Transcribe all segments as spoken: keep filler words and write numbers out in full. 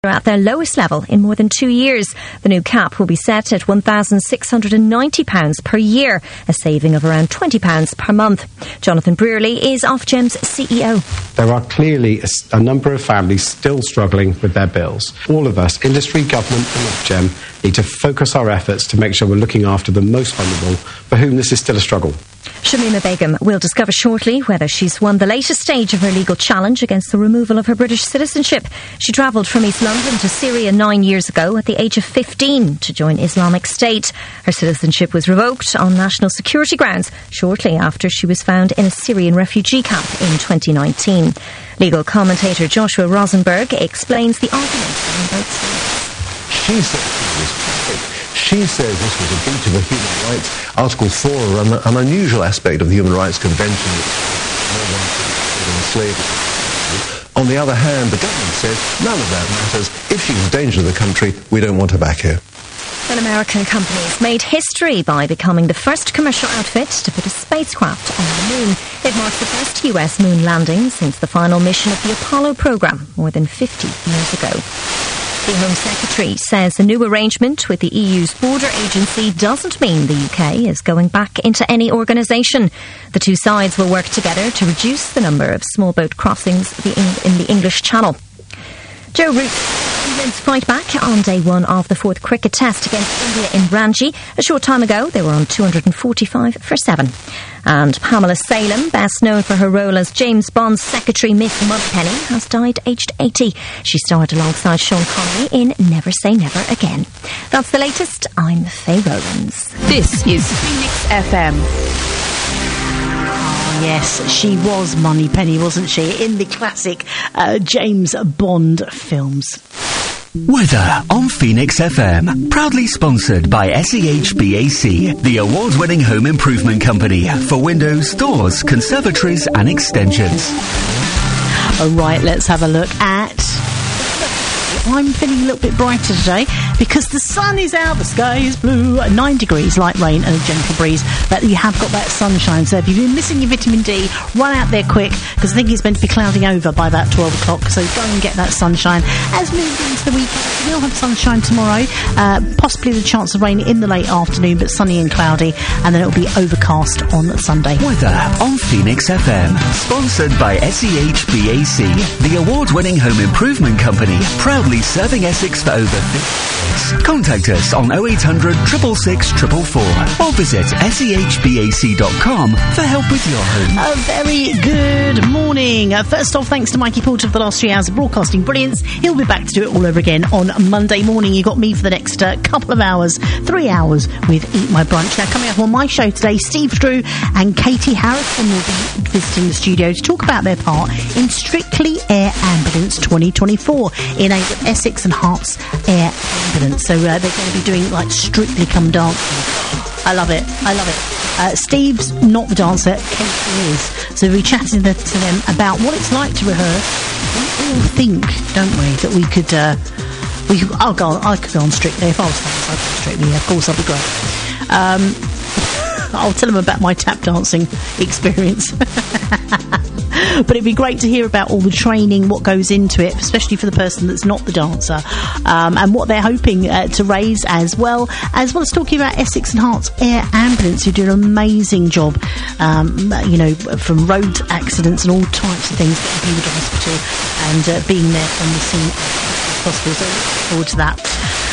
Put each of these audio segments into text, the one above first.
at their lowest level in more than two years. The new cap will be set at one thousand six hundred ninety pounds per year, a saving of around twenty pounds per month. Jonathan Brearley is Ofgem's C E O. There are clearly a, a number of families still struggling with their bills. All of us, industry, government and Ofgem, need to focus our efforts to make sure we're looking after the most vulnerable, for whom this is still a struggle. Shamima Begum will discover shortly whether she's won the latest stage of her legal challenge against the removal of her British citizenship. She travelled from East London to Syria nine years ago at the age of fifteen to join Islamic State. Her citizenship was revoked on national security grounds shortly after she was found in a Syrian refugee camp in twenty nineteen. Legal commentator Joshua Rosenberg explains the arguments on both sides. She said she was perfect. She says this was a breach of a human rights, Article four, an, an unusual aspect of the Human Rights Convention, which no one should enslave. On the other hand, the government says none of that matters. If she's a danger to the country, we don't want her back here. An American company has made history by becoming the first commercial outfit to put a spacecraft on the moon. It marks the first U S moon landing since the final mission of the Apollo program more than fifty years ago. The Home Secretary says the new arrangement with the E U's border agency doesn't mean the U K is going back into any organisation. The two sides will work together to reduce the number of small boat crossings in the English Channel. Joe Root England's fight back on day one of the fourth cricket test against India in Ranchi. A short time ago, they were on two hundred forty-five for seven. And Pamela Salem, best known for her role as James Bond's secretary Miss Moneypenny, has died aged eighty. She starred alongside Sean Connery in Never Say Never Again. That's the latest. I'm Faye Rowlands. This is Phoenix F M. Yes, she was Moneypenny, wasn't she, in the classic uh, James Bond films. Weather on Phoenix F M. Proudly sponsored by S E H B A C, the award-winning home improvement company for windows, doors, conservatories and extensions. All right, let's have a look at... I'm feeling a little bit brighter today because the sun is out, the sky is blue, nine degrees, light rain and a gentle breeze, but you have got that sunshine. So if you've been missing your vitamin D, run out there quick because I think it's meant to be clouding over by about twelve o'clock, so go and get that sunshine. As we move into the weekend, we'll have sunshine tomorrow, uh, possibly the chance of rain in the late afternoon, but sunny and cloudy, and then it'll be overcast on Sunday. Weather on Phoenix F M, sponsored by S E H B A C, the award-winning home improvement company, proudly serving Essex for over fifty years. Contact us on oh eight hundred, six six six, four four four or visit S E H B A C dot com for help with your home. A very good morning. Uh, first off, thanks to Mikey Porter for the last three hours of broadcasting brilliance. He'll be back to do it all over again on Monday morning. You got me for the next uh, couple of hours, three hours with Eat My Brunch. Now, coming up on my show today, Steve Drew and Katie Harrison will be visiting the studio to talk about their part in Strictly Air Ambulance twenty twenty-four in a Essex and Herts Air Ambulance. So uh, they're going to be doing like Strictly Come Dancing. I love it. I love it. Uh, Steve's not the dancer, Katie is. So we'll be chatting to them about what it's like to rehearse. We all think, don't we, that we could... Uh, we could I'll go on, I could go on Strictly. If I was famous, I'd go Strictly. Yeah, of course, I'd be great. Um, I'll tell them about my tap dancing experience. But it'd be great to hear about all the training, what goes into it, especially for the person that's not the dancer, um, and what they're hoping uh, to raise, as well as well as talking about Essex and Herts Air Ambulance, who do an amazing job, um, you know, from road accidents and all types of things, getting people to hospital and uh, being there on the scene as possible. So I look forward to that.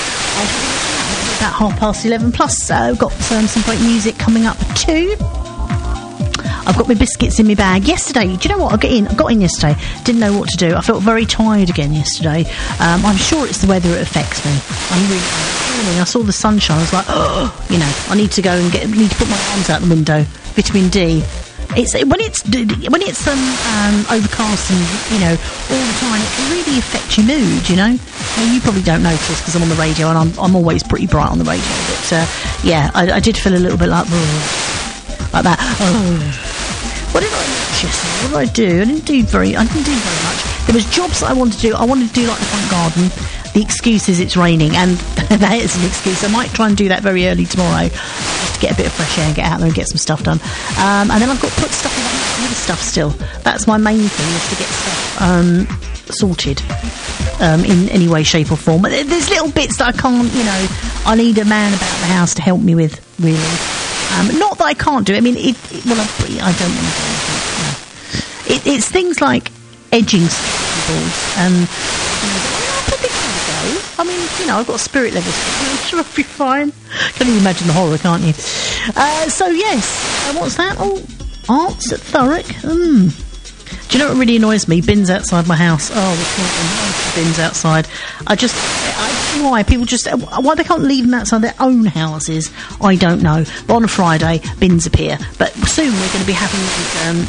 And about half past eleven plus, uh, we've got um, some great music coming up too. I've got my biscuits in my bag. Yesterday, do you know what? I got in. I got in yesterday. Didn't know what to do. I felt very tired again yesterday. Um, I'm sure it's the weather that affects me. I'm really. I saw the sunshine. I was like, oh, you know, I need to go and get. Need to put my arms out the window. Vitamin D. It's when it's when it's um, um, overcast and you know all the time. It can really affect your mood. You know. Well, you probably don't notice because I'm on the radio and I'm I'm always pretty bright on the radio. But uh, yeah, I, I did feel a little bit like. Oh, like that. Oh. What did I do yesterday? What did I do? I didn't do very. I didn't do very much. There was jobs that I wanted to do. I wanted to do like the front garden. The excuse is it's raining, and that is an excuse. I might try and do that very early tomorrow, just to get a bit of fresh air and get out there and get some stuff done. Um, and then I've got to put stuff in other stuff still. That's my main thing, is to get stuff um, sorted. um, in any way, shape or form. But there's little bits that I can't, you know, I need a man about the house to help me with, really. Um, not that I can't do it. I mean, it, it, well, I, I don't want to do anything. No. It, it's things like edging boards and, you know, I think I'll go. I mean, you know, I've got spirit levels. I'm sure I'll be fine. Can you imagine the horror, can't you? Uh, so, yes. Uh, what's that? Oh, arts at Thurrock. Hmm. Do you know what really annoys me? Bins outside my house. Oh, the bins outside. I just... I, why? People just... Why they can't leave them outside their own houses, I don't know. But on a Friday, bins appear. But soon we're going to be having... Um,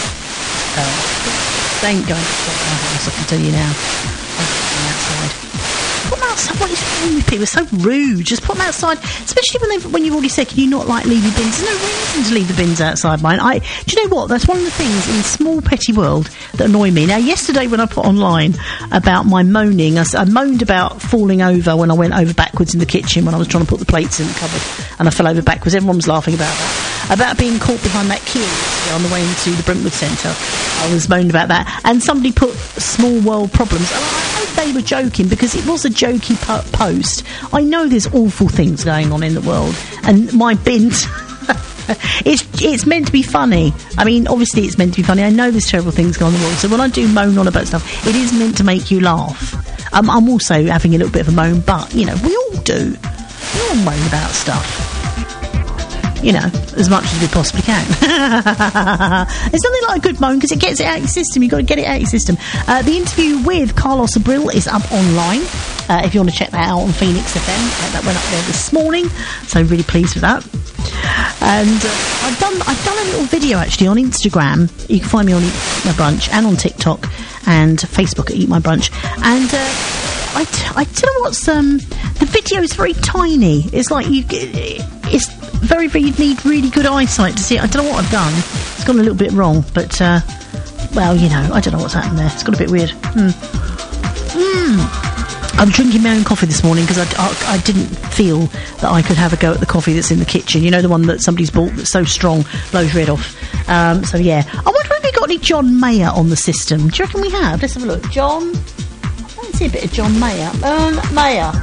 uh, they ain't going to stop my house, I can tell you now. I'm outside. Put them outside. What is wrong with people? It's so rude. Just put them outside. Especially when they've, when you've already said, can you not, like, leave your bins? There's no reason to leave the bins outside mine. I, do you know what? That's one of the things in small, petty world that annoy me. Now, yesterday when I put online about my moaning, I, I moaned about falling over when I went over backwards in the kitchen when I was trying to put the plates in the cupboard. And I fell over backwards. Everyone was laughing about that. About being caught behind that queue on the way into the Brentwood Centre. I was moaning about that. And somebody put small world problems. And I hope they were joking, because it was a jokey po- post. I know there's awful things going on in the world. And my bins... it's it's meant to be funny. I mean, obviously it's meant to be funny. I know there's terrible things going on in the world. So when I do moan on about stuff, it is meant to make you laugh. Um, I'm also having a little bit of a moan, but, you know, we all do. We all moan about stuff. You know, as much as we possibly can. It's nothing like a good moan, because it gets it out of your system. You've got to get it out of your system. Uh, the interview with Carlos Abril is up online. Uh, if you want to check that out on Phoenix F M. Uh, that went up there this morning. So really pleased with that. And uh, I've done I've done a little video actually on Instagram. You can find me on Eat My Brunch and on TikTok and Facebook at Eat My Brunch. And uh, I, t- I don't know what's... Um, the video is very tiny. It's like you... It's very, very... You need really good eyesight to see it. I don't know what I've done. It's gone a little bit wrong. But, uh, well, you know, I don't know what's happened there. It's got a bit weird. Hmm. Hmm. I'm drinking my own coffee this morning because I, I, I didn't feel that I could have a go at the coffee that's in the kitchen. You know, the one that somebody's bought that's so strong, blows your head off. Um, so, yeah. I wonder if we got any John Mayer on the system. Do you reckon we have? Let's have a look. John... I don't see a bit of John Mayer. Um, Mayer.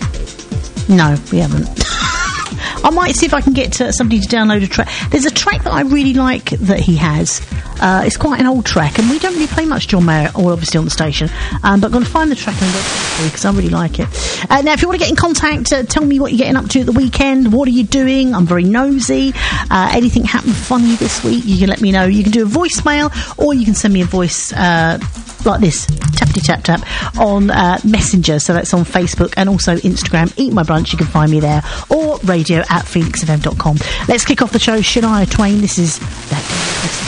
No, we haven't. I might see if I can get uh, somebody to download a track. There's a track that I really like that he has. Uh, it's quite an old track, and we don't really play much John Mayer, or obviously on the station. Um, but I'm going to find the track and go because I really like it. Uh, now, if you want to get in contact, uh, tell me what you're getting up to at the weekend. What are you doing? I'm very nosy. Uh, anything happened funny this week? You can let me know. You can do a voicemail, or you can send me a voice uh, like this, tappity tap tap, on uh, Messenger. So that's on Facebook and also Instagram. Eat My Brunch. You can find me there, or radio at phoenix f m dot com. Let's kick off the show. Shania Twain. This is that.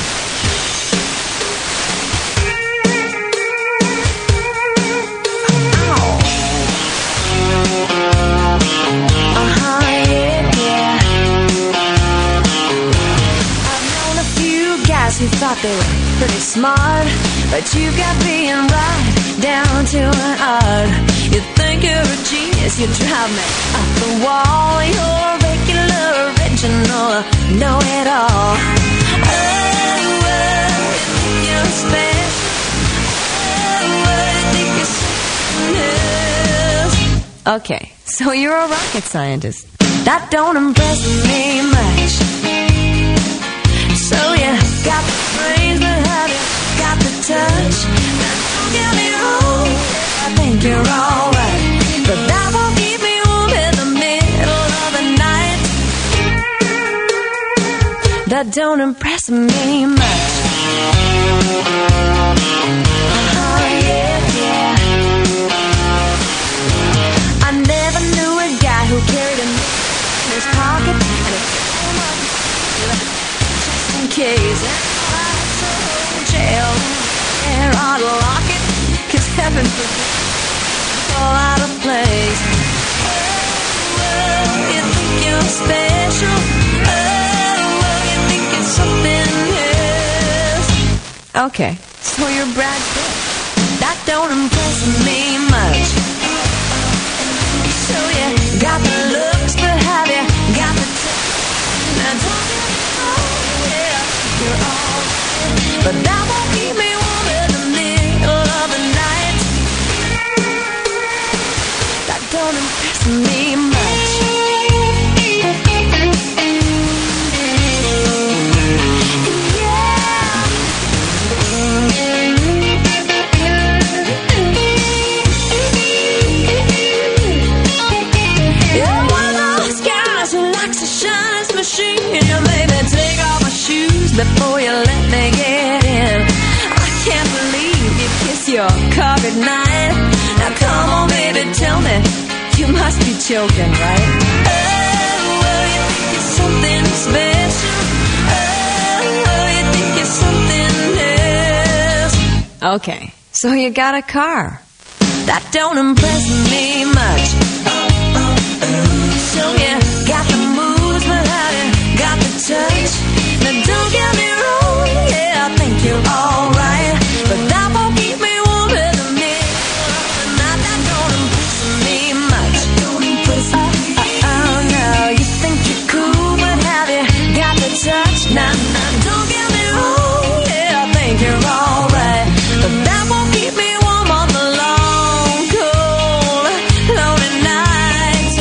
Who thought they were pretty smart, but you got being right down to an art. You think you're a genius, you drive me up the wall. You're regular, original, know it all. Oh, oh, you're special. Oh, I think you're something else. Okay, so you're a rocket scientist. That don't impress me much. So you got the brains, but have you got the touch? Now don't get me wrong, I think you're alright, but that won't keep me warm in the middle of the night. That don't impress me much. Oh yeah, yeah. I never knew a guy who carried a in his pocket and a case and jail and I'd lock it, cause heaven forbid fall out of place. Oh, oh, you think you're special. Oh, oh, you think it's something else. Okay, so you're Brad Pitt. That don't impress me much. So you got the looks, but have you got the touch? Now don't get me wrong, yeah, you're all right, but that won't keep me warm in the middle of the night. don't impress me much. You're one of those guys who likes to shine his machine. You maybe take off my shoes before you let me get in. I can't believe you kiss your car goodnight. Now come on, baby, tell me, you must be joking, right? Oh, well, you think you're something special. Oh, you think you're something else. Okay, so you got a car. That don't impress me much. So you got the moves, but have you got the touch? Now don't get me wrong, yeah, I think you're alright, but that won't keep me warm in the middle of the night. That don't impress me much. Don't impress me. Oh, oh, oh, no, you think you're cool, but have you got the touch? Now, now, don't get me wrong, yeah, I think you're alright, but that won't keep me warm on the long, cold, lonely nights.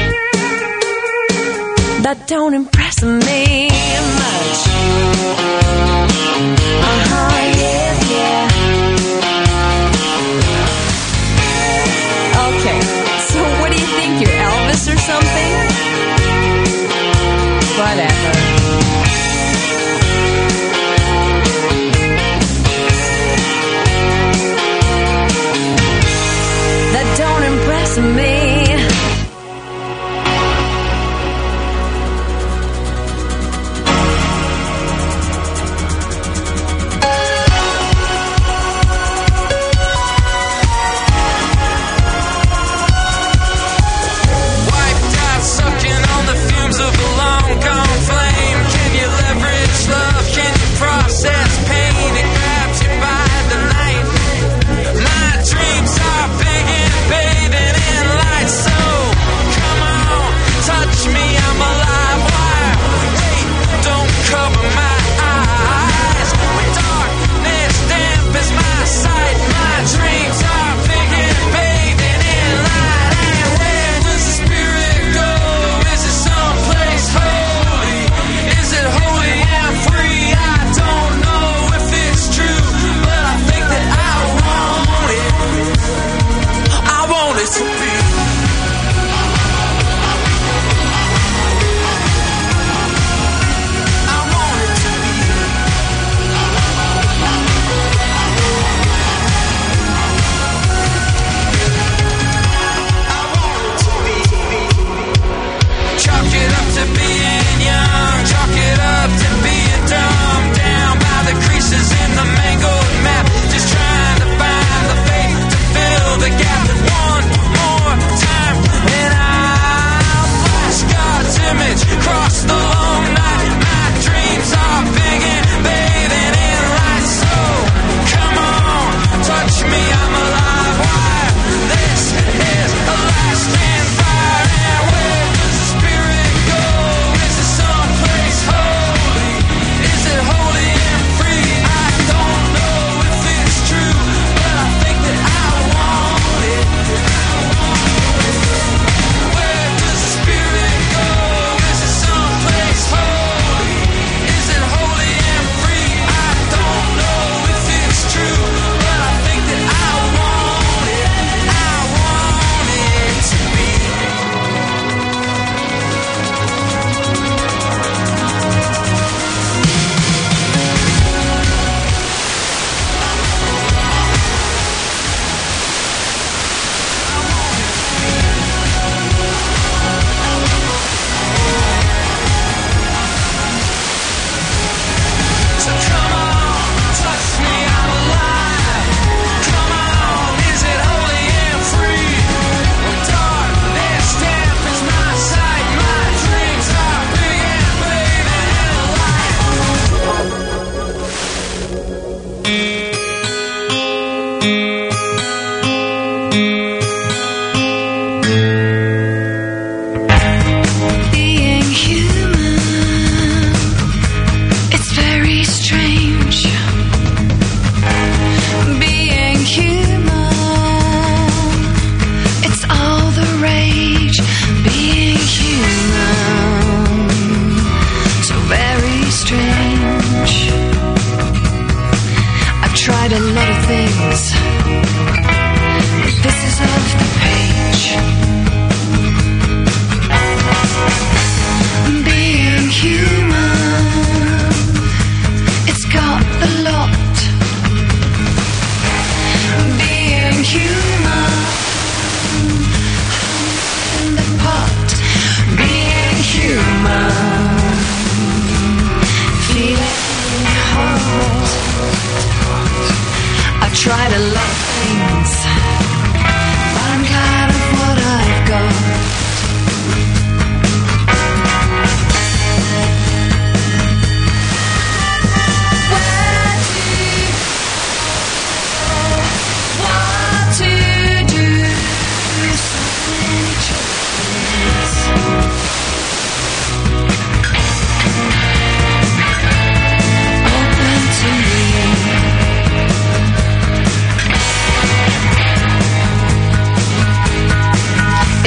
That don't impress me much. Uh-huh, yeah, yeah. Okay, so what do you think, you're Elvis or something? Whatever. That don't impress me.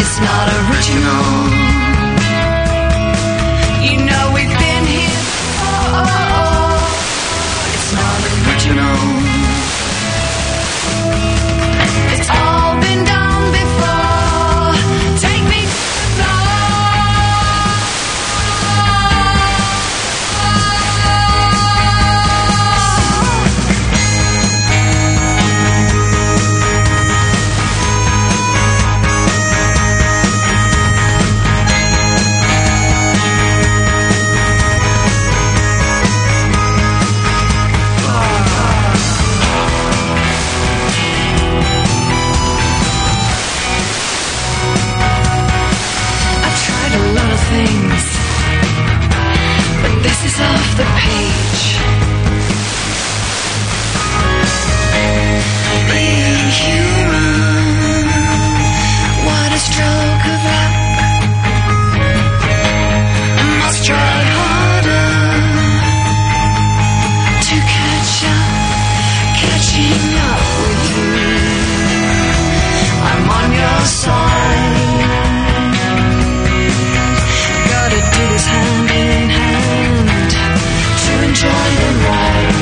It's not original. You know we've been here before. It's not original. It's all been done before. Take me to the things, but this is off the page. Being human, what a stroke of luck. I must try harder to catch up, catching up with you. I'm on your side. Do this hand in hand to enjoy the ride.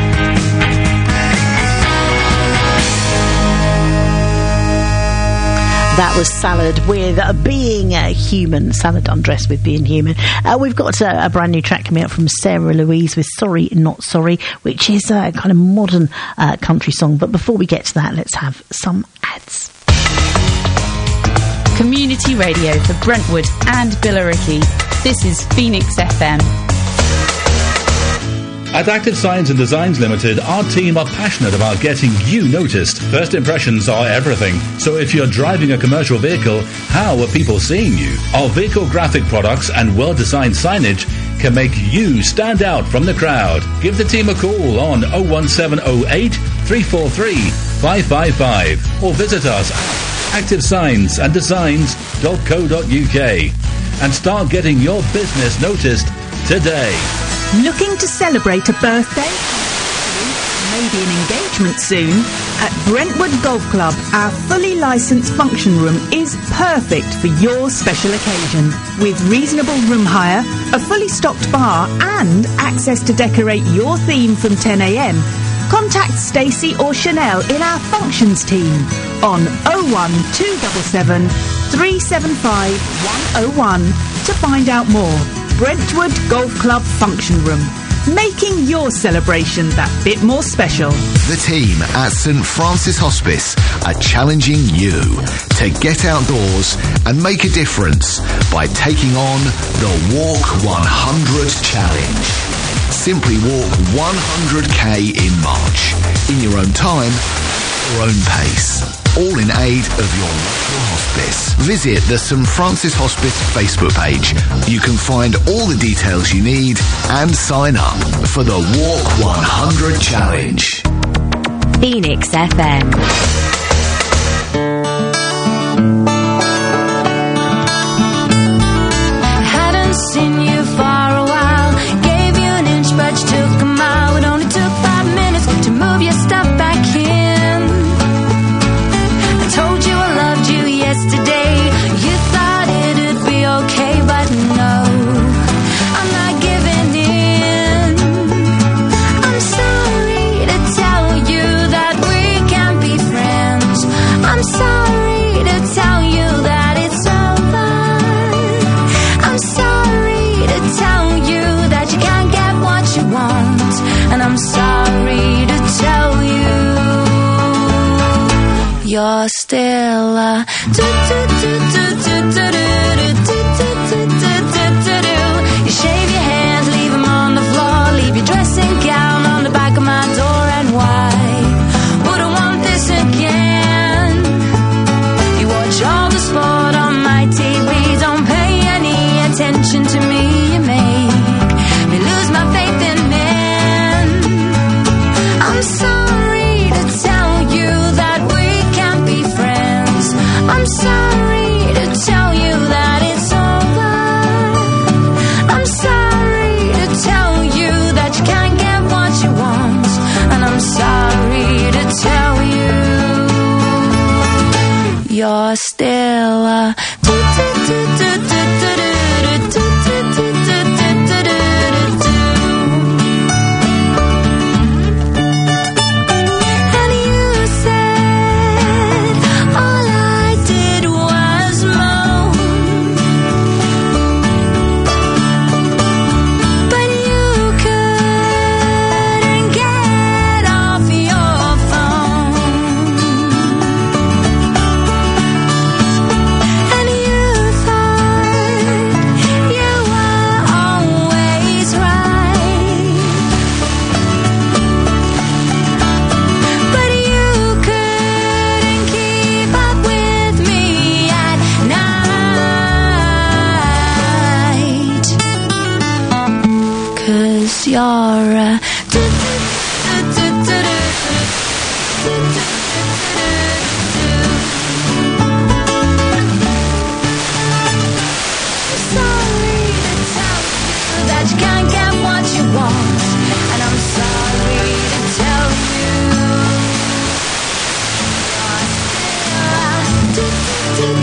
That was Salad with uh, Being a Human. Salad undressed with Being Human. Uh, we've got uh, a brand new track coming up from Sarah Louise with Sorry Not Sorry, which is a kind of modern uh, country song. But before we get to that, let's have some ads. Community radio for Brentwood and Billericay. This is Phoenix F M. At Active Signs and Designs Limited, our team are passionate about getting you noticed. First impressions are everything. So if you're driving a commercial vehicle, how are people seeing you? Our vehicle graphic products and well-designed signage can make you stand out from the crowd. Give the team a call on oh one seven oh eight, three four three, five five five or visit us at active signs and designs dot co dot uk and start getting your business noticed today. Looking to celebrate a birthday? Maybe an engagement soon? At Brentwood Golf Club, our fully licensed function room is perfect for your special occasion. With reasonable room hire, a fully stocked bar and access to decorate your theme from ten a m, contact Stacey or Chanel in our functions team on oh one two seven seven, three seven five, one oh one to find out more. Brentwood Golf Club Function Room, making your celebration that bit more special. The team at St Francis Hospice are challenging you to get outdoors and make a difference by taking on the Walk one hundred Challenge. Simply walk one hundred k in March, in your own time, your own pace, all in aid of your local hospice. Visit the St Francis Hospice Facebook page. You can find all the details you need and sign up for the Walk one hundred Challenge. Phoenix F M. Hadn't seen you for a while. Gave you an inch, but you took a mile. It only took five minutes to move your stuff back in. I told you I loved you yesterday. You thought it'd be okay, but no, I'm not giving in. I'm sorry to tell you that we can't be friends. I'm sorry to tell you that it's over. I'm sorry to tell you that you can't get what you want. And I'm sorry to tell you you're still a do do do do do do do do do do do do. You shave your hands, leave them on the floor, leave your dressing gown on the back of my door. And why would I want this again? You watch all the sport on my T V, don't pay any attention to me. You make me lose my faith in men. I'm sorry to tell you that we can't be friends. I'm sorry to still. Uh, do, do, do, do, do, do, do, do, do, do, do, do, do. And you said all I did was moan, but you couldn't get off your phone. And you thought you were always right, but you couldn't keep up with me at night, 'cause you're a sorry to tell you that you can't get what you want, and I'm sorry to tell you you're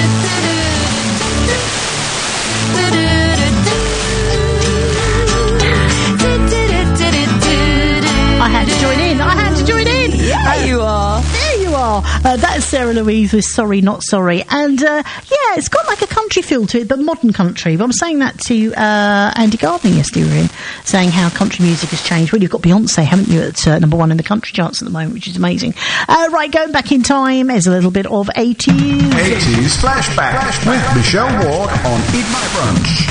I had to join in. I had to join in. Yeah, you are. There you are. Uh, that's Sarah Louise with Sorry Not Sorry. And, uh, yeah, it's got like a country feel to it, but modern country. But I'm saying that to uh, Andy Gardner yesterday, we were in, saying how country music has changed. Well, you've got Beyonce, haven't you, at uh, number one in the country charts at the moment, which is amazing. Uh, right, going back in time is a little bit of eighties. eighties Flashback, Flashback with Michelle Ward on Eat My Brunch.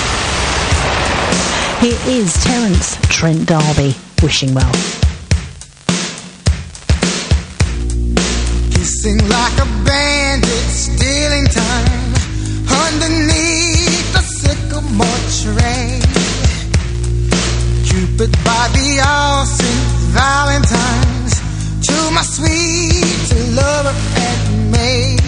Here is Terence Trent D'Arby, Wishing Well. Kissing like a bandit, stealing time underneath the sycamore tree. Cupid by the all Saint Valentine's, to my sweet lover and me.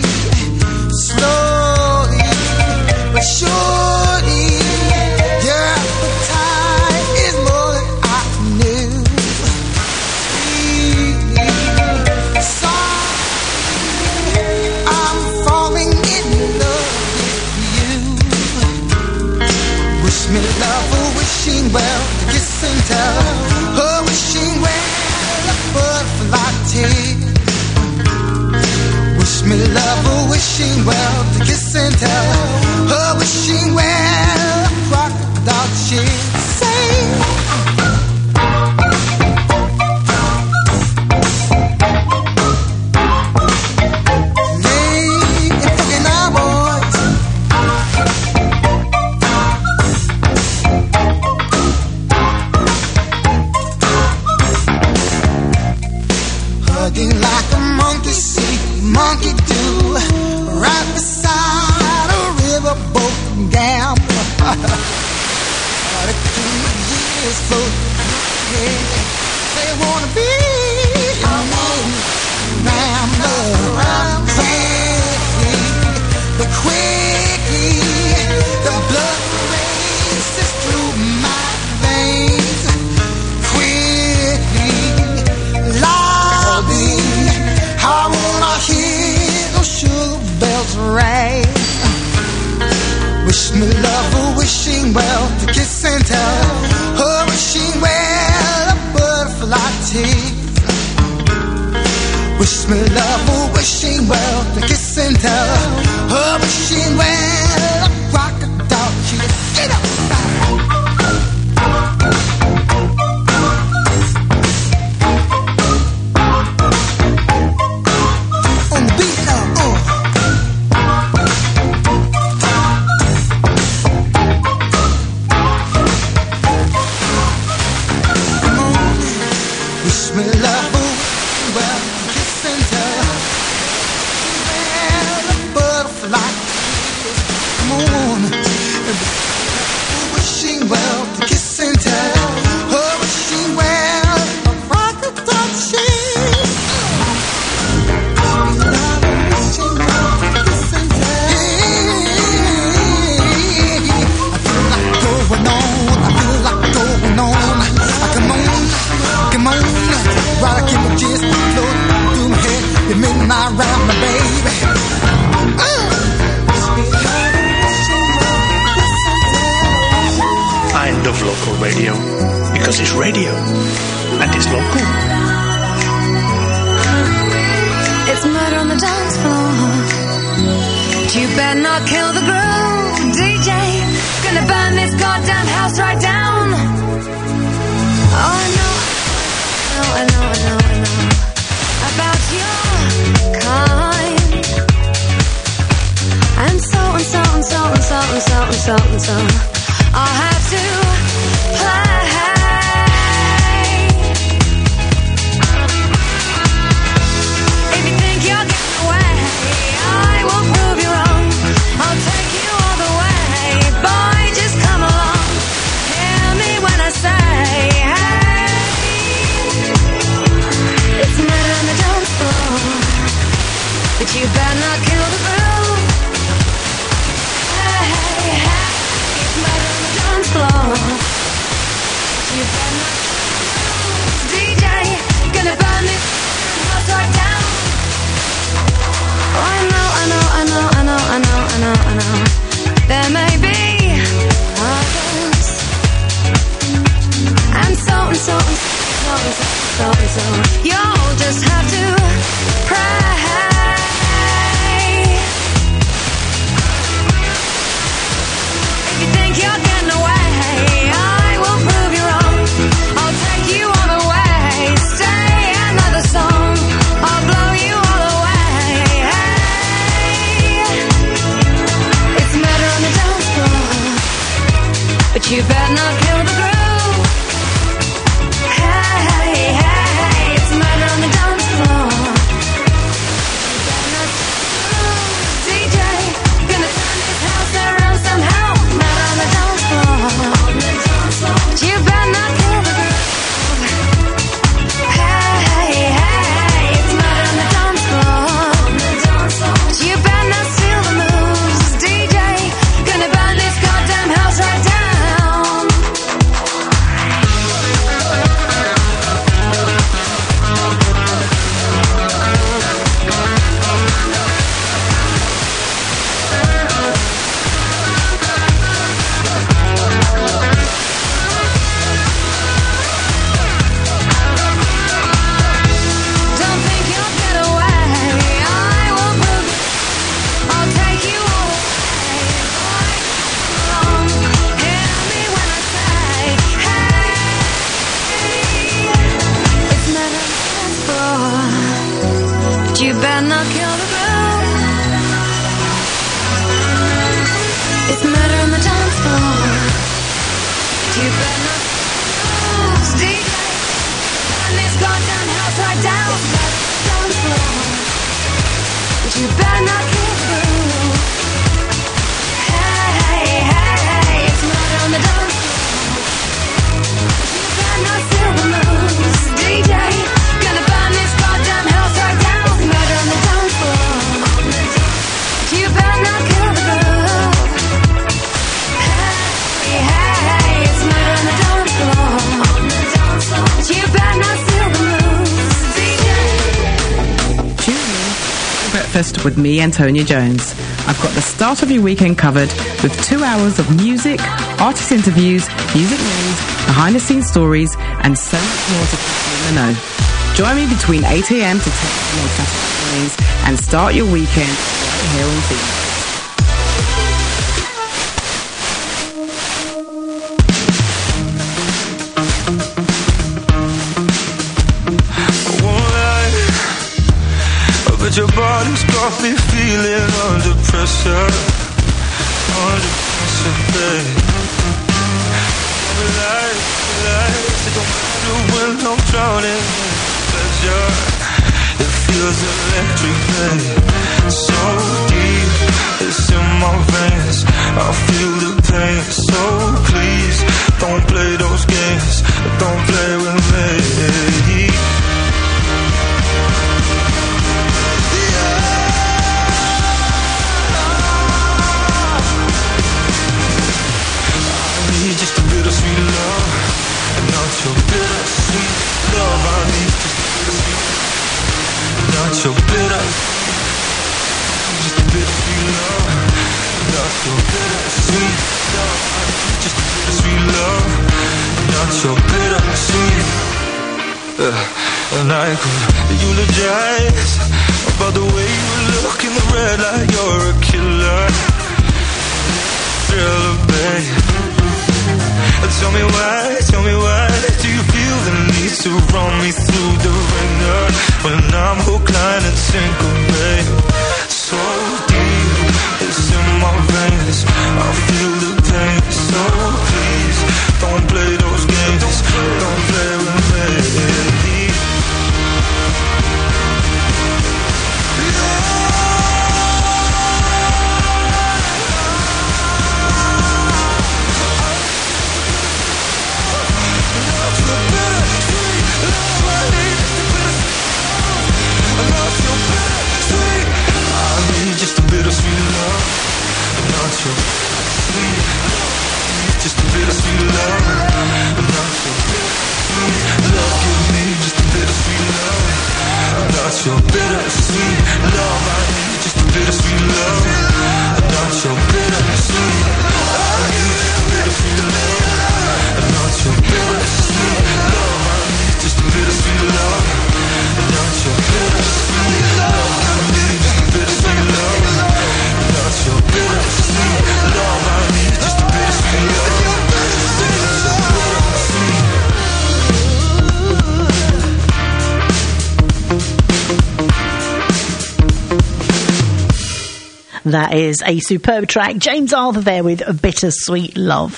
Slowly but surely, your appetite is more than I knew. Sweetly, softly, I'm falling in love with you. Wish me love, oh wishing well, kiss and tell, oh wishing well, a butterfly tears. Wish me love, oh wishing well, to kiss and tell, oh wishing well, a crocodile tears. Say like a monkey see, monkey do, right beside a riverboat gamble. Gotta keep my years float, yeah. They wanna be a rambler, quickly, but quickly, the blood races through my veins. Quickly, lobby, I wanna hear those sugar bells ring. Wish me love, oh wishing well, to kiss and tell, oh wishing well, a butterfly tears. Wish me love, oh wishing well, to kiss and tell, oh wishing well, a crocodile tears. Get up, on the beat now, oh. Wish me love, oh, well, kiss and tell, well, a butterfly, come on, wishing well, to kiss and tell, oh, wishing well, a crocodile tears. Wishing well, to kiss and tell. I feel like going on, I feel like going on. Come on, come on, right, I keep my chest floating through my head. The midnight round my baby. This is radio. And it's local. It's murder on the dance floor. But you better not kill the groove, D J. Gonna burn this goddamn house right down. Oh, I know, I know, I know, I know about your kind. And so and so and so and so and so and so and so I'll have to play. If you think you're getting away, I will prove you wrong. I'll take you all the way. Boy, just come along. Hear me when I say, hey. It's murder on the dance floor. But you better not kill the groove. Hey, hey, hey. It's murder on the dance floor. But you better not kill the groove. D J, gonna burn this house right down. Oh, I know, I know, I know, I know, I know, I know, I know. There may be others. And so and so and so and so and so and so. You'll just have to pray. If you think you're getting away, I will prove you wrong. I'll take you all the way. Stay another song. I'll blow you all away. Hey. It's murder on the dance floor. But you better not kill the groove. Hey, hey, hey. It's murder on the dance floor. You better not kill the groove. D J, gonna turn this house around somehow. Murder on the dance floor. But you better not kill the groove. Hey, hey, hey. It's murder on the dance floor. But you better not steal the moves. D J, gonna burn this goddamn house right down. Don't think you'll get away. I will prove it. I'll take you all away. Hear me when I say, hey. It's murder on the dance floor. But you better not kill the groove. It's murder on the dance floor. But you better not kill the groove. D J, burn this goddamn house right down. Dance floor. But you better not kill the groove. Hey, hey, hey. It's murder on the dance floor. But you better not steal the moves. D J, gonna burn this goddamn house right down. It's murder on the dance floor. But you better not kill the groove. Hey, hey. It's murder on the dance floor. But you better not steal the moves. D J. Tune in to Breakfast with me, Antonia Jones. I've got the start of your weekend covered with two hours of music, artist interviews, music news, behind the scenes stories, and so much more to keep you in the know. Join me between eight a.m. to ten a.m. on Saturday mornings and start your weekend right here on Phoenix. Won't lie, but your body's got me feeling under pressure, under pressure, babe. Life, life, it don't matter when I'm drowning in pleasure. It feels electric, babe. So deep, it's in my veins. I feel the pain. So please, don't play those games. Don't play with me. Just a bit of sweet love, and not your bitter sweet love. I need just not your bitter, just a bit of sweet love. your bittersweet. Uh, and I could eulogize about the way you look in the red light. You're a killer, thriller, babe. Tell me why, tell me why do you feel the need to run me through the ringer when I'm hooked, line and sinker, babe? So deep, it's in my veins, I feel the pain. So please, don't play those games, don't play with me. Bittersweet love, not your sweet. Just a bittersweet love, not your sweet love. Give me just a bittersweet love, not your bittersweet love. I need just a bittersweet love, not your bittersweet. I need just a bittersweet love, not your bittersweet love. I need just a bittersweet love, not your bittersweet love. I need just a bittersweet love. Not your bittersweet love, I need just a bittersweet love. That is a superb track. James Arthur there with a Bittersweet Love.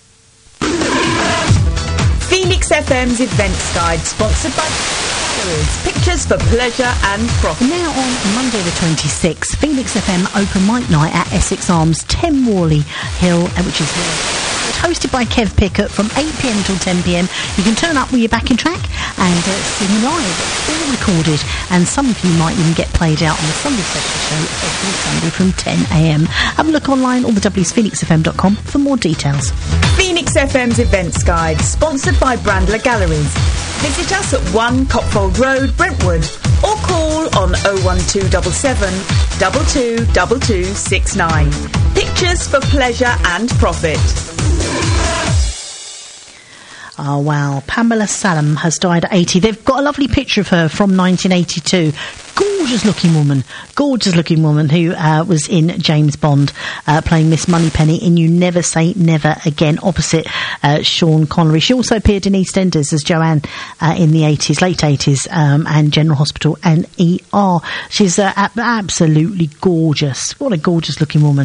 Phoenix F M's Events Guide, sponsored by Pictures for Pleasure and Profit. Now on Monday the twenty-sixth, Phoenix F M Open Mic Night at Essex Arms, ten Worley Hill, which is here. It's hosted by Kev Pickett from eight p m till ten p m. You can turn up with your backing track and uh, sing live, all recorded, and some of you might even get played out on the Sunday Session Show every Sunday from ten a m. Have a look online, all the W's, phoenix f m dot com for more details. Phoenix F M's Events Guide, sponsored by Brandler Galleries. Visit us at one Copfold Road, Brentwood, or call on oh one two seven seven, two two two two six nine. Pictures for Pleasure and Profit. Oh, wow. Pamela Salem has died at eighty. They've got a lovely picture of her from nineteen eighty-two. Gorgeous looking woman. Gorgeous looking woman who uh, was in James Bond, uh, playing Miss Moneypenny in You Never Say Never Again, opposite uh, Sean Connery. She also appeared in EastEnders as Joanne uh, in the eighties, late eighties, um, and General Hospital and E R. She's uh, ab- absolutely gorgeous. What a gorgeous looking woman.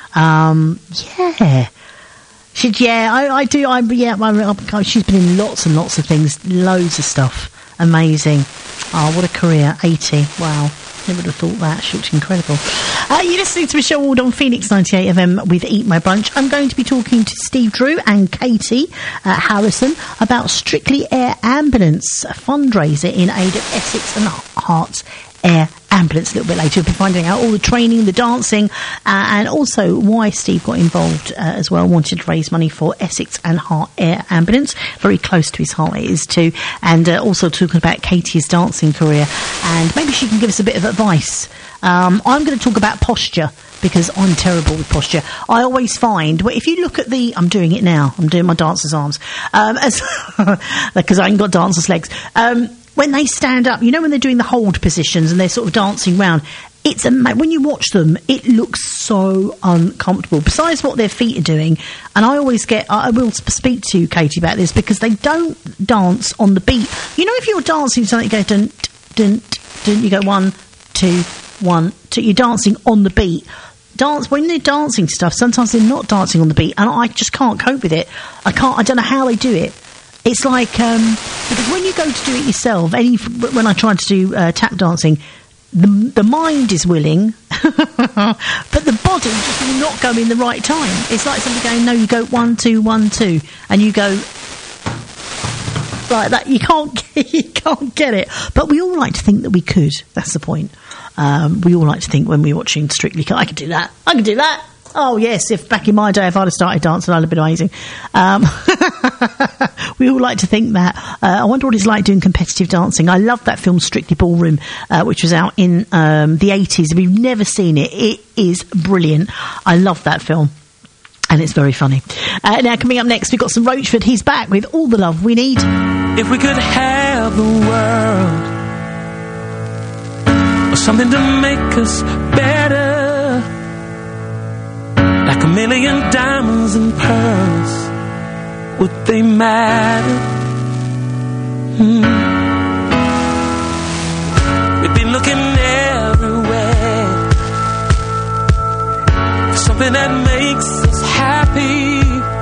Um, yeah. She, yeah, I, I do. I yeah, I, I, she's been in lots and lots of things, loads of stuff. Amazing. Oh, what a career. eighty. Wow. Never would have thought that. She looked incredible. Uh, you're listening to Michelle Ward on Phoenix ninety-eight F M with Eat My Brunch. I'm going to be talking to Steve Drew and Katie uh, Harrison about Strictly Air Ambulance, a fundraiser in aid of Essex and Herts Air Ambulance. A little bit later, we'll be finding out all the training, the dancing, uh, and also why Steve got involved uh, as well, wanted to raise money for Essex and Hart Air Ambulance. Very close to his heart it is too. And uh, also talking about Katie's dancing career, and maybe she can give us a bit of advice. Um, I'm going to talk about posture, because I'm terrible with posture. I always find, well, if you look at the, I'm doing it now, I'm doing my dancer's arms, um, as because I ain't got dancer's legs. Um, when they stand up, you know, when they're doing the hold positions and they're sort of dancing around, it's a, when you watch them, it looks so uncomfortable. Besides what their feet are doing, and I always get, I will speak to you, Katie, about this, because they don't dance on the beat. You know, if you're dancing something, you go dun dun dun, you go one, two, one, two. You're dancing on the beat. Dance when they're dancing stuff. Sometimes they're not dancing on the beat, and I just can't cope with it. I can't. I don't know how they do it. It's like, um, because when you go to do it yourself, any, when I try to do uh, tap dancing, the, the mind is willing, but the body just will not go in the right time. It's like somebody going, no, you go one, two, one, two, and you go like that. You can't, you can't get it. But we all like to think that we could. That's the point. Um, we all like to think when we're watching Strictly, I could do that. I could do that. Oh, yes, if back in my day, if I'd have started dancing, I'd have been amazing. Um, we all like to think that. Uh, I wonder what it's like doing competitive dancing. I love that film Strictly Ballroom, uh, which was out in um, the eighties. If you've never seen it, it is brilliant. I love that film. And it's very funny. Uh, now, coming up next, we've got some Roachford. He's back with All the Love We Need. If we could have the world, or something to make us better, like a million diamonds and pearls, would they matter? Hmm. We've been looking everywhere for something that makes us happy,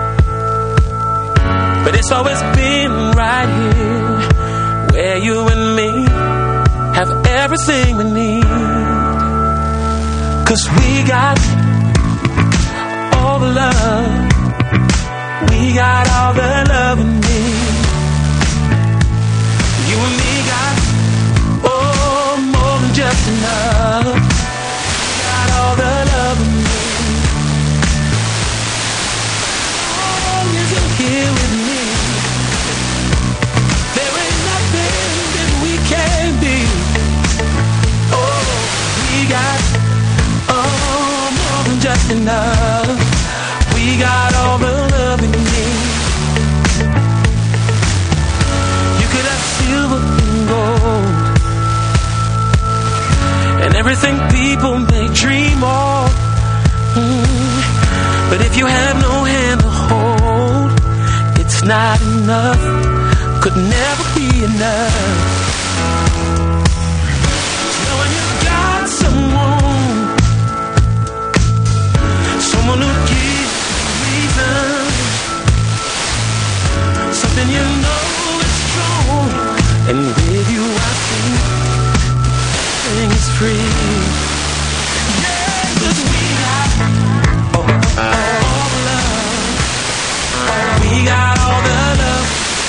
but it's always been right here, where you and me have everything we need. 'Cause we got all the love, we got all the love we need. You and me got, oh, more than just enough. We got all the love we need. Oh, you're here with me. There ain't nothing that we can't be. Oh, we got, oh, more than just enough. We got all the love we need. You could have silver and gold, and everything people may dream of. Mm. But if you have no hand to hold, it's not enough. Could never be enough. Knowing you've got someone, someone who gives reason, something you know is strong, and with you I see things free. Yeah, 'cause we got all, all the love, we got all the love.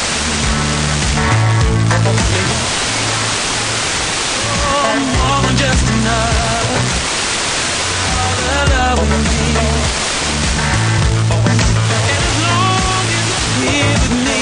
Oh, more than just enough. All the love we need. And as long as you're here with me,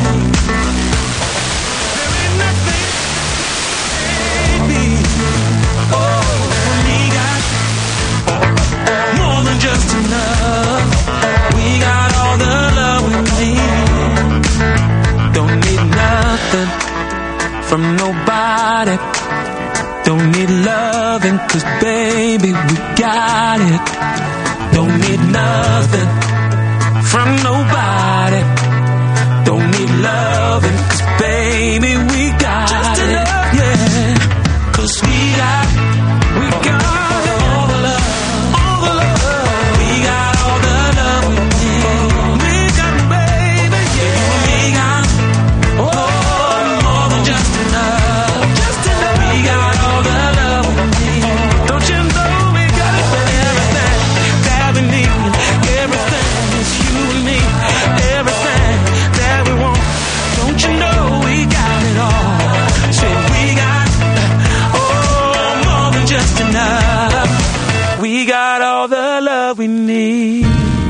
there ain't nothing, baby. Oh, we got more than just enough. We got all the love we need. Don't need nothing from nobody. Don't need loving, 'cause baby, we got it. Don't need nothing from nobody. Don't need loving, 'cause baby, we got just it. Enough. Yeah, 'cause we got, we got all the love, all the love. We got all the love we need. We got, baby, yeah. We got, oh, more than just enough. Just enough. We got all the love we need. Don't you know we got it for everything that we need? Everything is you and me. Everything that we want. Don't you know we got it all? Say we got, oh, more than just enough. We got all the love we need.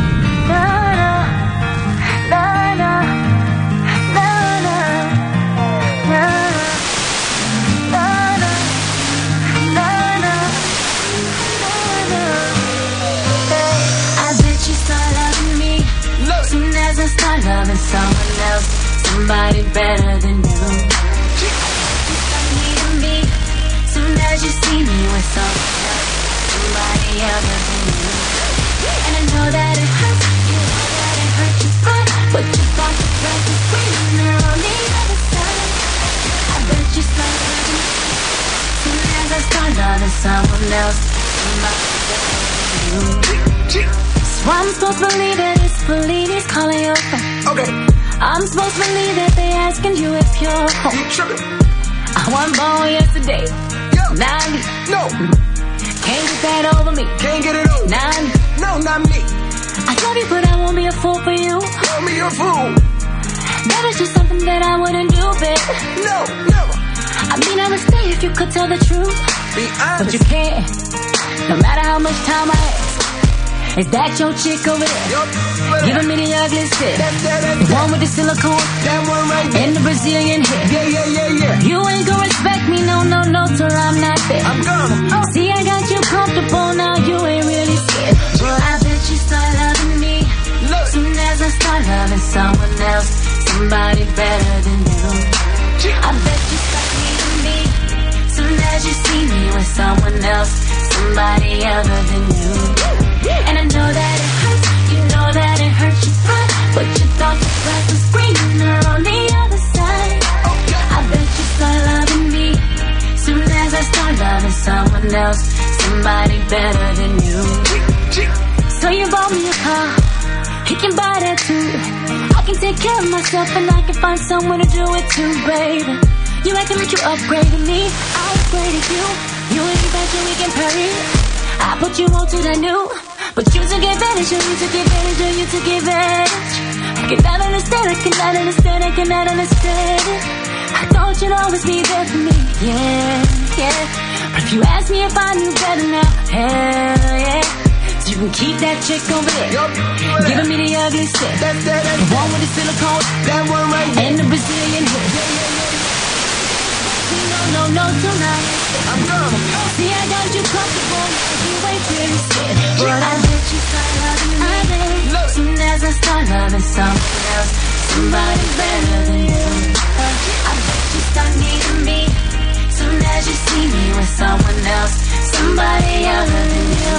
Loving someone else, somebody better than you. You start needing me soon as you see me with someone else, somebody other than you. And I know that it hurts, you know that it hurts you good, but you got the breath of freedom on the other side. I bet you start loving me soon as I start loving someone else, somebody better than you. So I'm supposed to believe that it's Fellini's calling your phone. Okay. I'm supposed to believe that they asking you if you're home. I wasn't born yesterday. Yo. Now I need. No. Can't get that over me. Can't get it over. Now I need. No, not me. I love you, but I won't be a fool for you. Won't be a fool. That is just something that I wouldn't do, babe. No, never. I mean, I would stay if you could tell the truth. Be honest. But you can't. No matter how much time I ask. Is that your chick over there? Yep. Giving me the ugly shit. That, that, that, the one with the silicone. That one right there. And the Brazilian hair. Yeah, yeah, yeah, yeah. You ain't gonna respect me, no, no, no, till I'm not there. I'm gonna. Oh. See, I got you comfortable now, you ain't really scared. But I bet you start loving me someone else, somebody better than you. I bet you start needing me soon as you see me with someone else, somebody other than you. And I know that it hurts, you know that it hurts you front, but you thought the grass was greener on the other side. I bet you start loving me soon as I start loving someone else, somebody better than you. So you bought me a car, you can buy that too. I can take care of myself and I can find someone to do it too, baby. You acting like you upgraded me, I upgraded you. You ain't about your weekend party, I put you on to the new. But you took advantage, you took advantage, or you took advantage. I cannot understand, I cannot understand, I cannot understand it. I thought you'd always be there for me, yeah, yeah. But if you ask me if I knew better now, hell yeah. So you can keep that chick over there, giving me the ugly shit. The one with the silicone, that one right there, and the Brazilian hair. No, no, no, tonight. I'm gone. See, I got you comfortable, you ain't really shit. But I bet you start loving me soon as I start loving someone else, somebody better than you. I bet you start needing me soon as you see me with someone else, somebody other than you.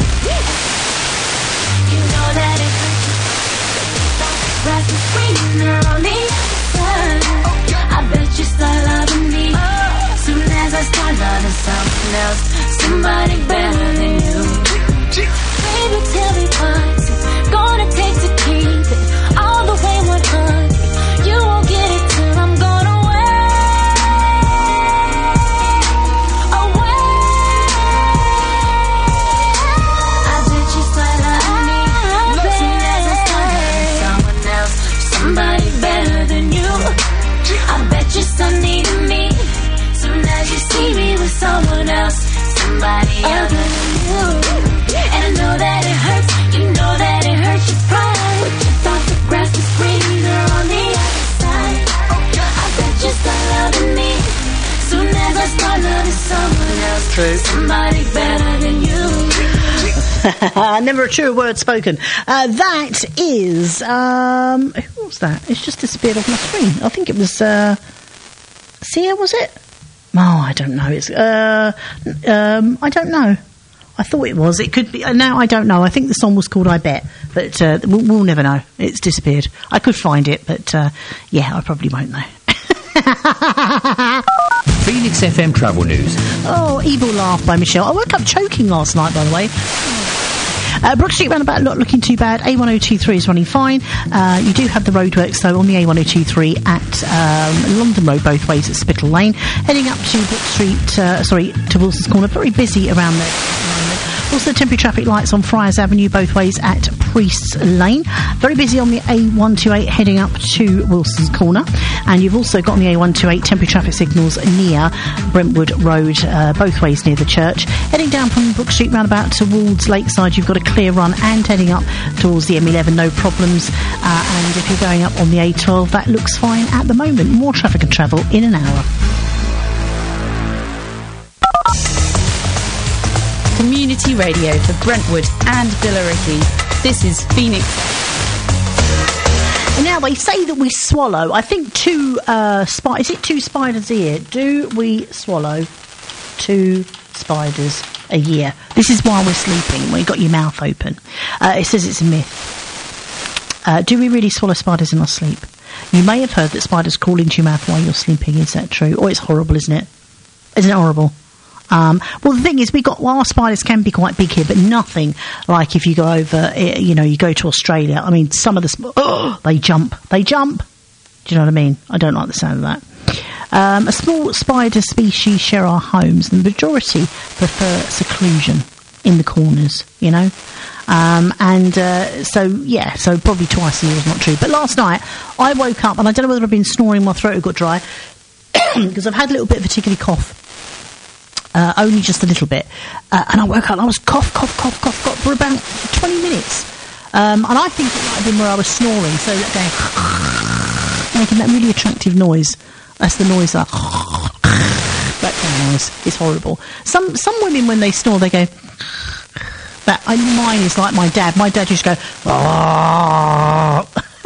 You know that it hurts you. The grass is greener on the other side. I bet you start loving me soon as I start loving someone else, somebody better than you. Baby, tell me what's it gonna take to keep it all the way one hundred. You won't get it till I'm gone away, away. I bet you start loving me soon as I start loving someone else, somebody better than you. I bet you start needing me soon as you see me with someone else, somebody other than you. And I know that it hurts, you know that it hurts your pride, but you thought the grass was greener on the other side. I bet you start loving me soon as I start loving someone else, True. somebody better than you. Never a true word spoken. Uh, that is, um, who was that? It's just disappeared off my screen. I think it was, uh, Sia, was it? Oh, I don't know. It's, uh, um, I don't know. I thought it was. It could be. Uh, now I don't know. I think the song was called I Bet, but uh, we'll, we'll never know. It's disappeared. I could find it, but uh, yeah, I probably won't know. Phoenix F M Travel News. Oh, Evil Laugh by Michelle. I woke up choking last night, by the way. Uh, Brook Street roundabout not looking too bad. A ten twenty-three is running fine. Uh, you do have the roadworks though on the A ten twenty-three at um, London Road both ways at Spittal Lane. Heading up to Brook Street, uh, sorry, to Wilson's Corner. Very busy around there. Also, temporary traffic lights on Friars Avenue both ways at Priest's Lane. Very busy on the A one twenty-eight heading up to Wilson's Corner. And you've also got on the A one twenty-eight temporary traffic signals near Brentwood Road, uh, both ways near the church. Heading down from Brook Street roundabout towards Lakeside, you've got a clear run, and heading up towards the M eleven, no problems. Uh, and if you're going up on the A twelve, that looks fine at the moment. More traffic and travel in an hour. Community radio for Brentwood and Billericay. This is Phoenix. Now, they say that we swallow, I think two, uh, spi- is it two spiders a year? Do we swallow two spiders a year? This is while we're sleeping, when you've got your mouth open. Uh, it says it's a myth. Uh, do we really swallow spiders in our sleep? You may have heard that spiders crawl into your mouth while you're sleeping. Is that true? Oh, it's horrible, isn't it? Isn't it horrible? Um, well, the thing is, we got well, our spiders can be quite big here, but nothing like if you go over, you know, you go to Australia. I mean, some of the sp- oh, they jump, they jump. Do you know what I mean? I don't like the sound of that. Um, a small spider species share our homes. The majority prefer seclusion in the corners. You know, um, and uh, so yeah, so probably twice a year is not true. But last night I woke up and I don't know whether I've been snoring, my throat had got dry because I've had a little bit of a tickly cough. Uh, only just a little bit. Uh, and I woke up and I was cough, cough, cough, cough, cough for about twenty minutes. Um, and I think it might have been where I was snoring, so that going, making that really attractive noise. That's the noise that, that kind of noise. It's horrible. Some some women, when they snore, they go, that, I, mine is like my dad. My dad used to go, oh.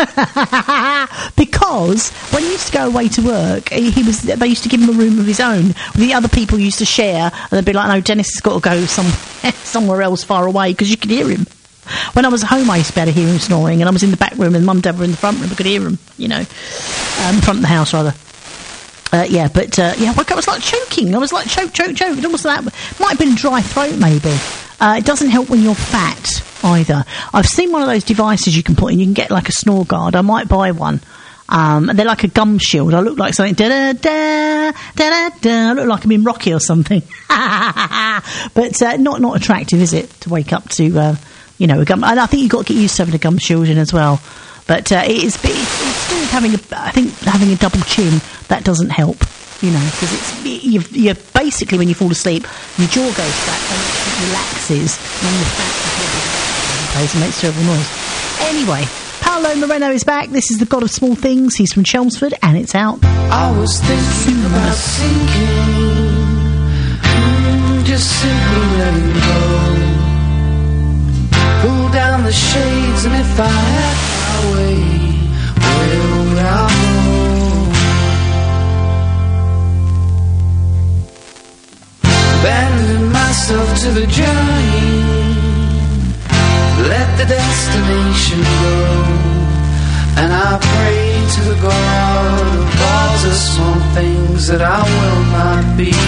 Because when he used to go away to work, he, he was. They used to give him a room of his own. The other people used to share, and they'd be like, "No, Dennis has got to go some, somewhere else far away," because you could hear him. When I was at home, I used to be able to hear him snoring, and I was in the back room, and Mum and Dad were in the front room. I could hear him, you know, um, front of the house rather. Uh, yeah, but uh, yeah, I was like choking. I was like choke, choke, choke. It almost that might have been dry throat, maybe. Uh, it doesn't help when you're fat either. I've seen one of those devices you can put in. You can get like a snore guard. I might buy one. Um, they're like a gum shield. I look like something. Da da da da da da. I look like I'm in Rocky or something. But uh, not not attractive, is it? To wake up to uh, you know a gum. And I think you've got to get used to having a gum shield in as well. But uh, it is. It's, it's still having a. I think having a double chin that doesn't help. You know, because it's you're, you're basically when you fall asleep, your jaw goes back and it relaxes, and the fat plays and makes terrible noise. Anyway, Paolo Moreno is back. This is the God of Small Things. He's from Chelmsford, and it's out. I was thinking about sinking, mm, just simply letting go. Pull down the shades, and if I had my way, where would I go? Abandoning myself to the journey, let the destination go. And I pray to the God of all the small things that I will not be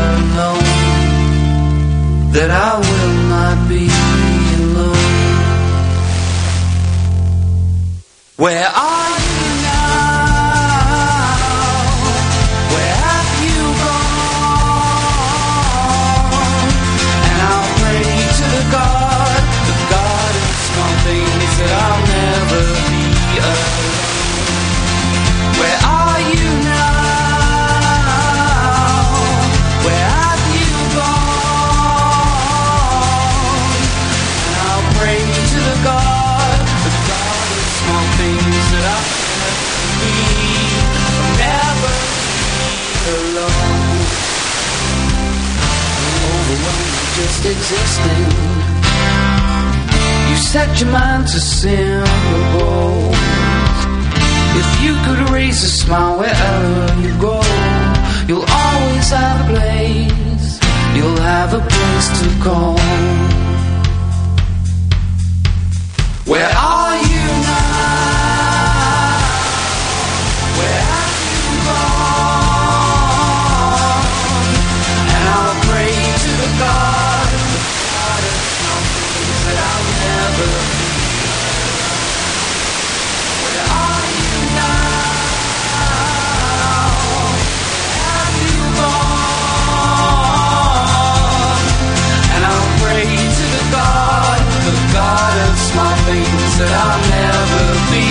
alone, that I will not be alone. Where are you? That I'll never be alone. Where are you now? Where have you gone? And I'll pray to the God, the God of small things that I'll never be, I'll never be alone. Overwhelmed with just existing. You set your mind to simple goals. If you could raise a smile wherever you go, you'll always have a place. You'll have a place to call. Where are you now? Where have you gone? And I'll pray to the God, the God of something that I'll never be. Where are you now? Have you gone? And I'll pray to the God, the God of small things that I'll never be,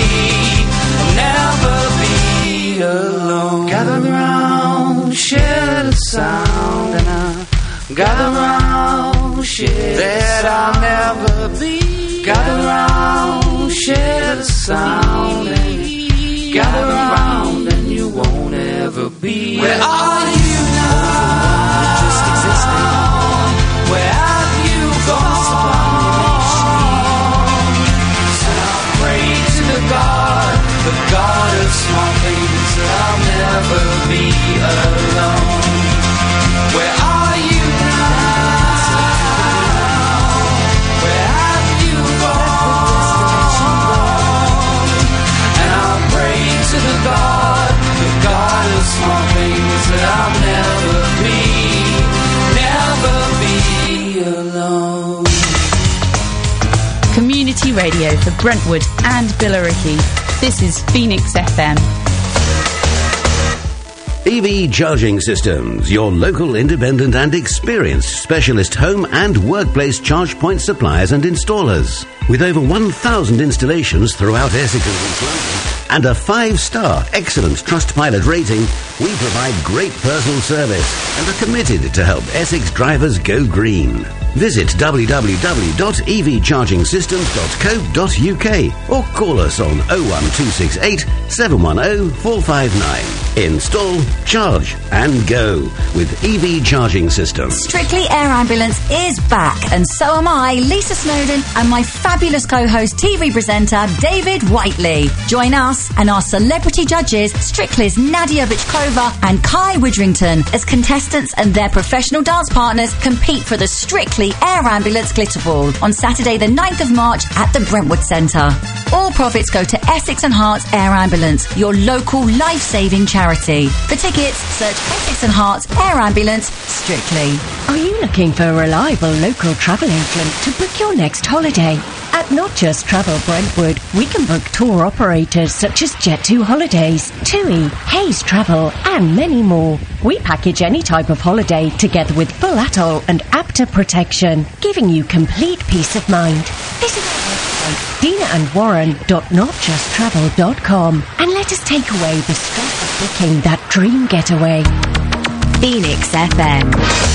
I'll never be alone. Gather round, share the sound, and I gather round, share that I'll never be. Gather round, share the sound, and gather round, and you won't ever be. Where are you now? Just existing. Where have you gone? So I'll pray to the God, the God of small things, that I'll never be alone. Where are you now? Where have you gone? And I'll pray to the God, the God of small things, that I'll never be, never be alone. Community radio for Brentwood and Billericay. This is Phoenix F M. E V Charging Systems, your local independent and experienced specialist home and workplace charge point suppliers and installers. With over one thousand installations throughout Essex and East London and a five-star excellent Trustpilot rating, we provide great personal service and are committed to help Essex drivers go green. Visit w w w dot e v charging systems dot co dot u k or call us on oh one two six eight, seven one oh, four five nine. Install, charge and go with E V charging systems. Strictly Air Ambulance is back, and so am I, Lisa Snowdon, and my fabulous co-host, T V presenter, David Whiteley. Join us and our celebrity judges, Strictly's Nadia Bichkova and Kai Widrington, as contestants and their professional dance partners compete for the Strictly Air Ambulance Glitter Ball on Saturday the ninth of March at the Brentwood Centre. All profits go to Essex and Hearts Air Ambulance, your local life-saving charity. For tickets, search Essex and Hearts Air Ambulance Strictly. Are you looking for a reliable local travel agent to book your next holiday? At Not Just Travel Brentwood, we can book tour operators such as Jet two Holidays, TUI, Hayes Travel, and many more. We package any type of holiday together with full atoll and APTA protection, giving you complete peace of mind. Visit our website, dina and warren dot not just travel dot com, and let us take away the stress of booking that dream getaway. Phoenix F M.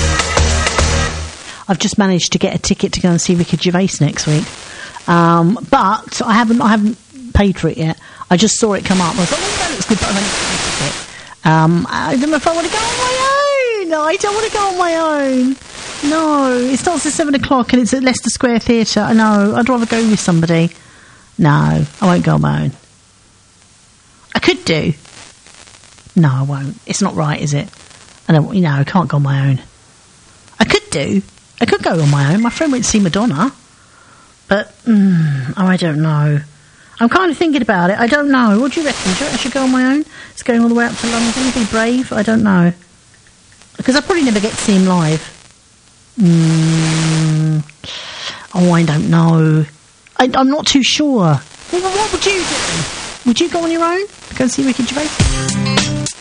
I've just managed to get a ticket to go and see Ricky Gervais next week. Um, but I haven't, I haven't paid for it yet. I just saw it come up. I thought, oh, that looks good, but I've only got a ticket. Um, I don't know if I want to go on my own. No, I don't want to go on my own. No, it starts at seven o'clock and it's at Leicester Square Theatre. No, I'd rather go with somebody. No, I won't go on my own. I could do. No, I won't. It's not right, is it? I don't, you know, I can't go on my own. I could do. I could go on my own. My friend went to see Madonna. But, mm, oh, I don't know. I'm kind of thinking about it. I don't know. What do you reckon? Do you reckon I should go on my own? It's going all the way up to London. Be brave? I don't know. Because I probably never get to see him live. Mm, oh, I don't know. I, I'm not too sure. Well, what would you do? Would you go on your own? Go and see Ricky Gervais?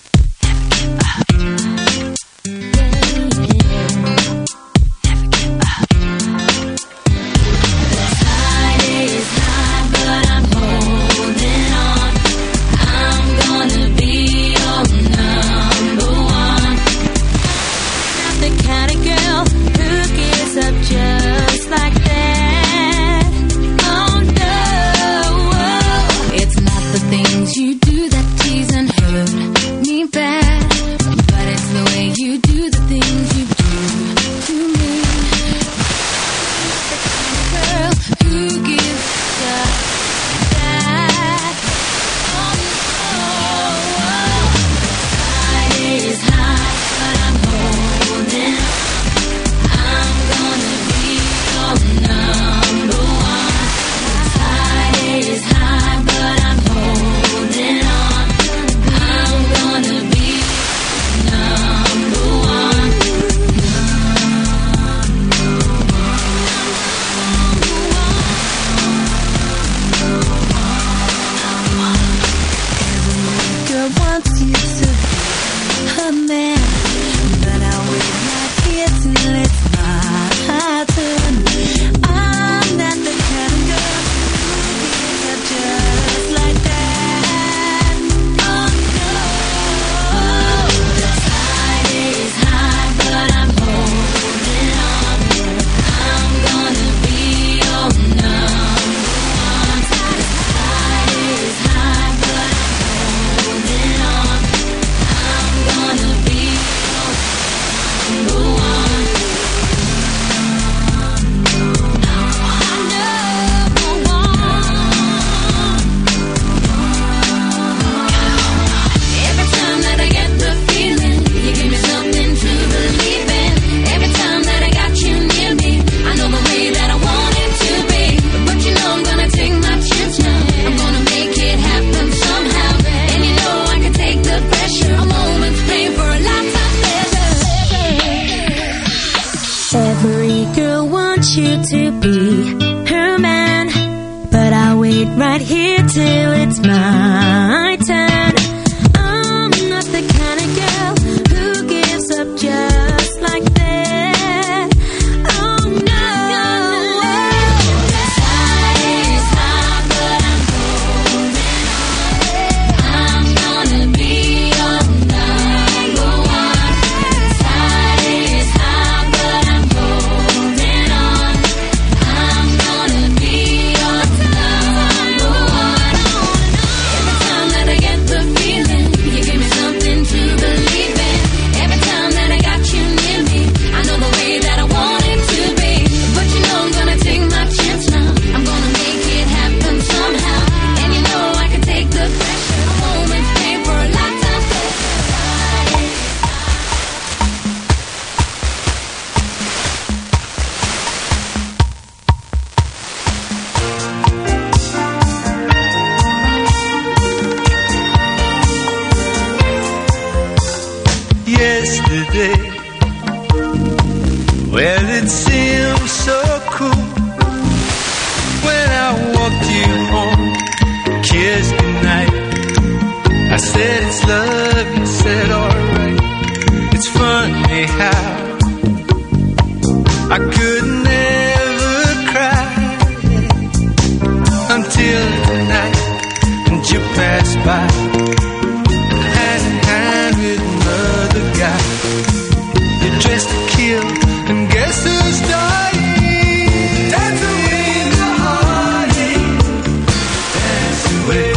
You do that tease and hurt me bad, but it's the way you do the things you do to me. The girl who gives stuff that. Oh, oh, oh. Tide is high, but I'm holding. I'm gonna be your number one. Tide is high, but I'm holding. you to be her man, but I'll wait right here till it's my turn. I'm not the kind of girl who gives up just like that. Oh no. Tide is high, but I'm holding on. I'm gonna be your number one. Tide is high, but I'm holding on. I'm gonna be your number one. Every time said it's love, you said alright. It's funny how I could never cry until the night and you passed by, hand in hand with another guy. You're dressed to kill, and guess who's dying? Dance away the heartache, dance away.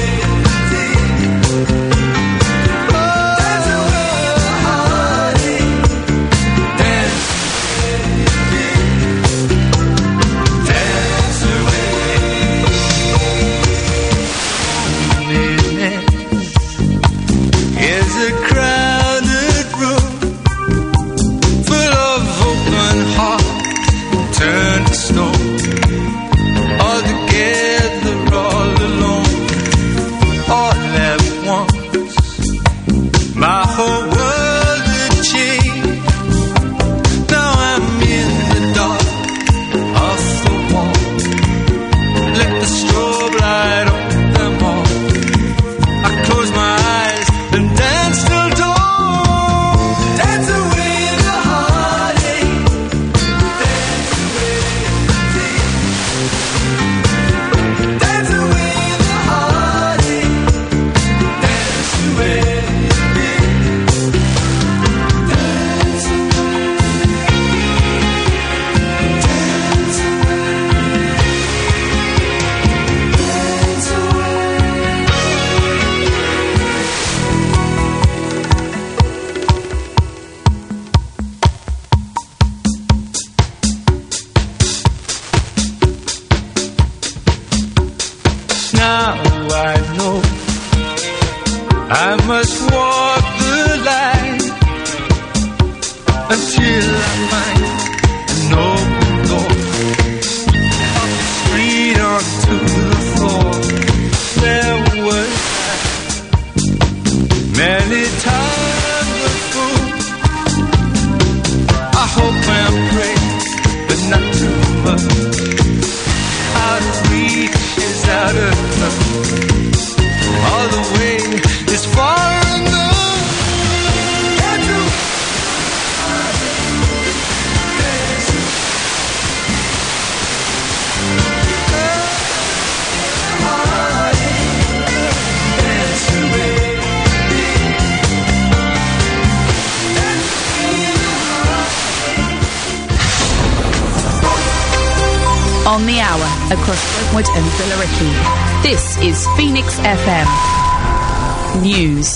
On the hour, across Brentwood and Billericay. This is Phoenix F M News.